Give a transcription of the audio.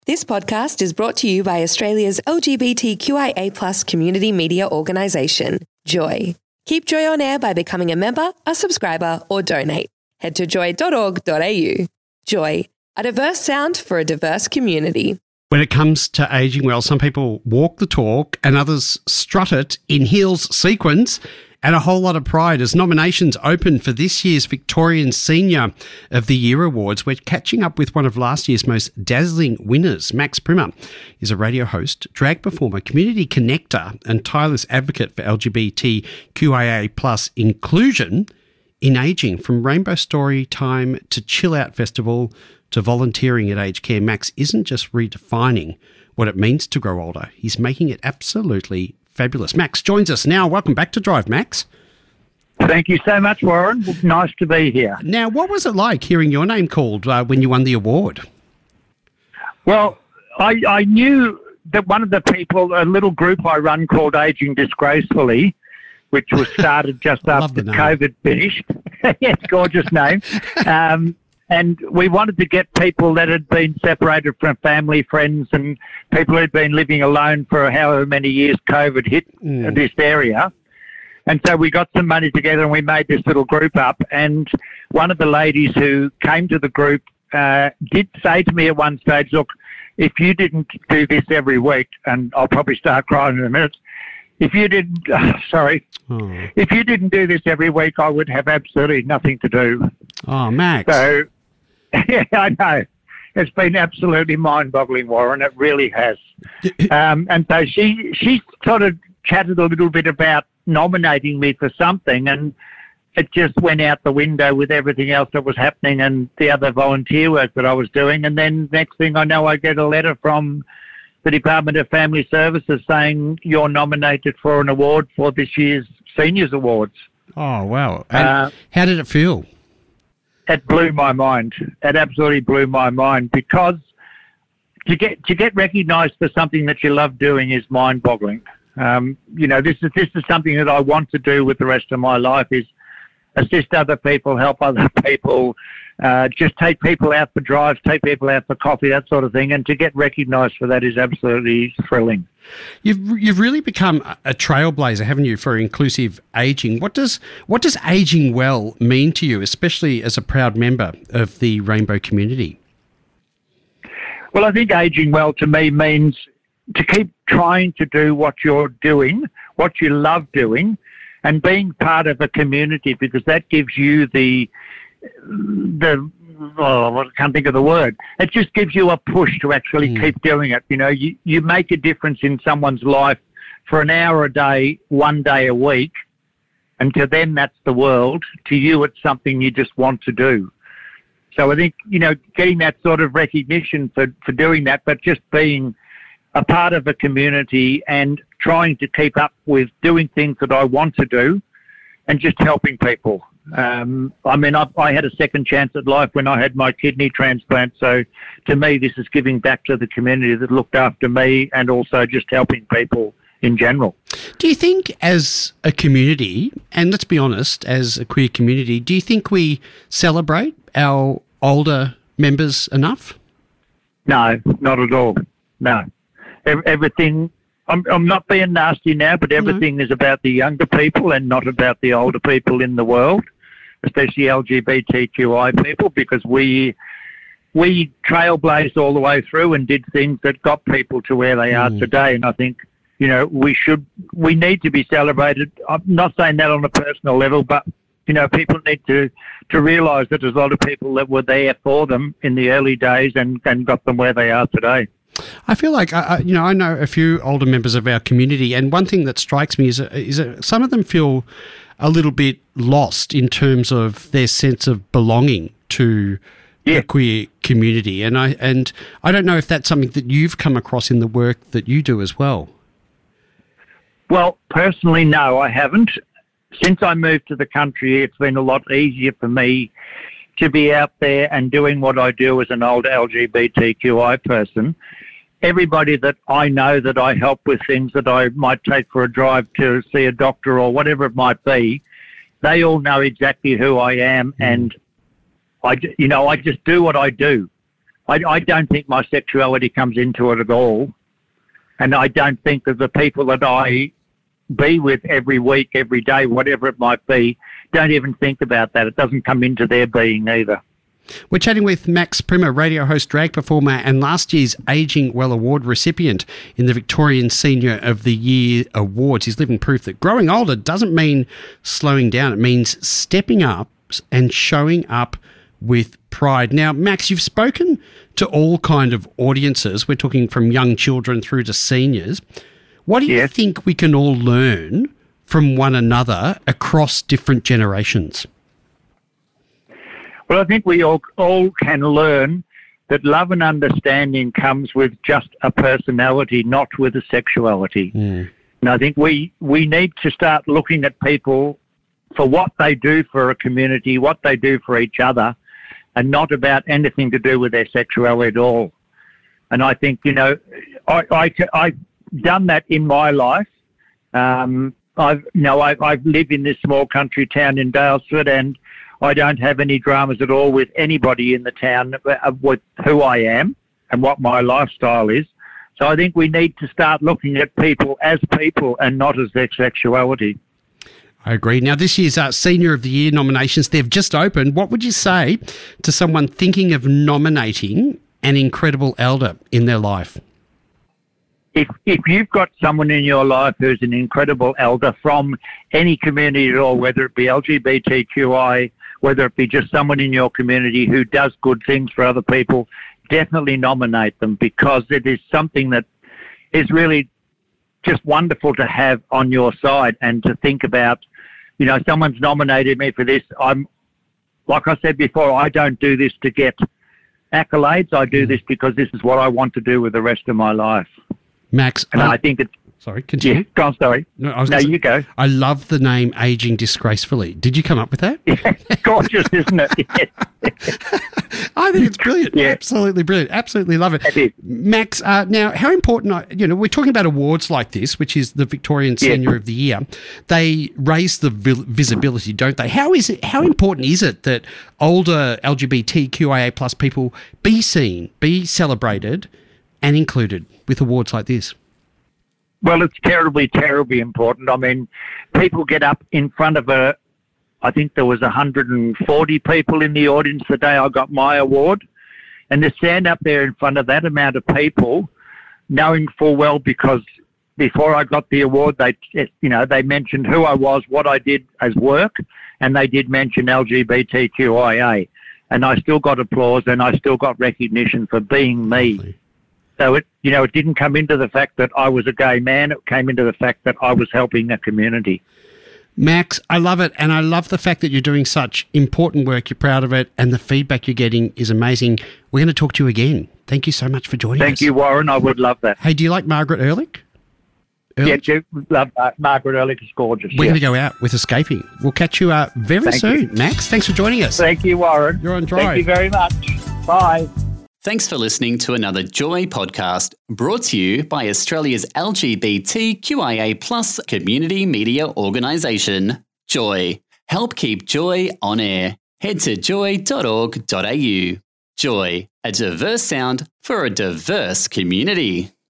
This podcast is brought to you by Australia's LGBTQIA+ community media organisation, Joy. Keep Joy on air by becoming a member, a subscriber, or donate. Head to joy.org.au. Joy, a diverse sound for a diverse community. When it comes to ageing well, some people walk the talk and others strut it in heels, sequins, and a whole lot of pride. As nominations open for this year's Victorian Senior of the Year Awards, we're catching up with one of last year's most dazzling winners. Max Primmer is a radio host, drag performer, community connector, and tireless advocate for LGBTQIA+ inclusion in ageing. From Rainbow Story Time to Chill Out Festival to volunteering at Aged Care, Max isn't just redefining what it means to grow older. He's making it absolutely fabulous. Max joins us now. Welcome back to Drive, Max. Thank you so much, Warren. Nice to be here. Now, what was it like hearing your name called when you won the award? Well, I knew that one of the people, a little group I run called Aging Disgracefully, which was started just after COVID finished. Yes, gorgeous name. And we wanted to get people that had been separated from family, friends, and people who'd been living alone for however many years COVID hit this area. And so we got some money together and we made this little group up. And one of the ladies who came to the group did say to me at one stage, look, if you didn't do this every week, and I'll probably start crying in a minute, if you didn't, if you didn't do this every week, I would have absolutely nothing to do. Oh, Max. So, yeah, I know. It's been absolutely mind-boggling, Warren. It really has. And so she sort of chatted a little bit about nominating me for something, and it just went out the window with everything else that was happening and the other volunteer work that I was doing. And then next thing I know, I get a letter from the Department of Family Services saying you're nominated for an award for this year's Seniors Awards. Oh, wow. And how did it feel? It blew my mind. It absolutely blew my mind, because to get recognised for something that you love doing is mind-boggling. This is something that I want to do with the rest of my life, is assist other people, help other people, just take people out for drives, take people out for coffee, that sort of thing. And to get recognised for that is absolutely thrilling. You've really become a trailblazer, haven't you, for inclusive ageing? What does ageing well mean to you, especially as a proud member of the Rainbow community? Well, I think ageing well to me means to keep trying to do what you're doing, what you love doing, and being part of a community, because that gives you I can't think of the word. It just gives you a push to actually keep doing it. You know, you make a difference in someone's life for an hour a day, 1 day a week, and to them that's the world. To you it's something you just want to do. So I think, getting that sort of recognition for doing that, but just being a part of a community and trying to keep up with doing things that I want to do and just helping people. I had a second chance at life when I had my kidney transplant. So to me, this is giving back to the community that looked after me and also just helping people in general. Do you think as a community, and let's be honest, as a queer community, do you think we celebrate our older members enough? No, not at all. No. Everything, I'm not being nasty now, but everything is about the younger people and not about the older people in the world, especially LGBTQI people, because we trailblazed all the way through and did things that got people to where they are today. And I think, we need to be celebrated. I'm not saying that on a personal level, but, people need to realise that there's a lot of people that were there for them in the early days and got them where they are today. I feel like, I know a few older members of our community, and one thing that strikes me is that some of them feel a little bit lost in terms of their sense of belonging to the queer community. And I don't know if that's something that you've come across in the work that you do as well. Well, personally, no, I haven't. Since I moved to the country, it's been a lot easier for me to be out there and doing what I do as an old LGBTQI person. Everybody that I know that I help with things that I might take for a drive to see a doctor or whatever it might be, they all know exactly who I am, and I just do what I do. I don't think my sexuality comes into it at all. And I don't think that the people that I be with every week, every day, whatever it might be, don't even think about that. It doesn't come into their being either. We're chatting with Max Primmer, radio host, drag performer, and last year's Ageing Well Award recipient in the Victorian Senior of the Year Awards. He's living proof that growing older doesn't mean slowing down. It means stepping up and showing up with pride. Now, Max, you've spoken to all kind of audiences. We're talking from young children through to seniors. What do you think we can all learn from one another across different generations? Well, I think we all can learn that love and understanding comes with just a personality, not with a sexuality. And I think we need to start looking at people for what they do for a community, what they do for each other, and not about anything to do with their sexuality at all. And I think, you know, I've done that in my life. I've lived in this small country town in Daylesford, and I don't have any dramas at all with anybody in the town with who I am and what my lifestyle is. So I think we need to start looking at people as people and not as their sexuality. I agree. Now, this year's Senior of the Year nominations, they've just opened. What would you say to someone thinking of nominating an incredible elder in their life? If you've got someone in your life who's an incredible elder from any community at all, whether it be LGBTQI, whether it be just someone in your community who does good things for other people, definitely nominate them, because it is something that is really just wonderful to have on your side and to think about. You know, someone's nominated me for this. Like I said before, I don't do this to get accolades. I do this because this is what I want to do with the rest of my life. Max, and I think it's... Sorry, continue. Yeah, go on, sorry. No, you go. I love the name Ageing Disgracefully. Did you come up with that? Yeah, gorgeous, isn't it? I think it's brilliant. Yeah. Absolutely brilliant. Absolutely love it. It is. Max, now, how important, we're talking about awards like this, which is the Victorian Senior of the Year. They raise the visibility, don't they? How important is it that older LGBTQIA plus people be seen, be celebrated and included with awards like this? Well, it's terribly, terribly important. I mean, people get up in front of I think there was 140 people in the audience the day I got my award, and to stand up there in front of that amount of people, knowing full well, because before I got the award, they mentioned who I was, what I did as work, and they did mention LGBTQIA, and I still got applause and I still got recognition for being me. Lovely. So it didn't come into the fact that I was a gay man. It came into the fact that I was helping a community. Max, I love it. And I love the fact that you're doing such important work. You're proud of it. And the feedback you're getting is amazing. We're going to talk to you again. Thank you so much for joining us. Thank you, Warren. I would love that. Hey, do you like Margaret Ehrlich? Yeah, I love Margaret Ehrlich. Is gorgeous. We're going to go out with Escaping. We'll catch you very soon. Max, thanks for joining us. Thank you, Warren. You're on Drive. Thank you very much. Bye. Thanks for listening to another Joy podcast brought to you by Australia's LGBTQIA+ community media organisation, Joy. Help keep Joy on air. Head to joy.org.au. Joy, a diverse sound for a diverse community.